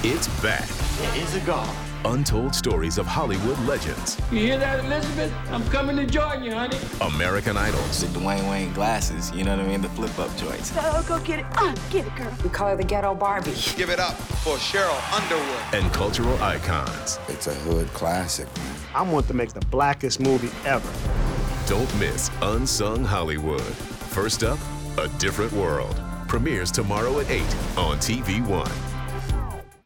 It's back. There is a God. Untold stories of Hollywood legends. You hear that, Elizabeth? I'm coming to join you, honey. American Idols. The Dwayne Wayne glasses, you know what I mean? The flip-up joints. Oh, go get it. Get it, girl. We call her the ghetto Barbie. Give it up for Cheryl Underwood. And cultural icons. It's a hood classic, man. I want to make the blackest movie ever. Don't miss Unsung Hollywood. First up, A Different World. Premieres tomorrow at 8 on TV One.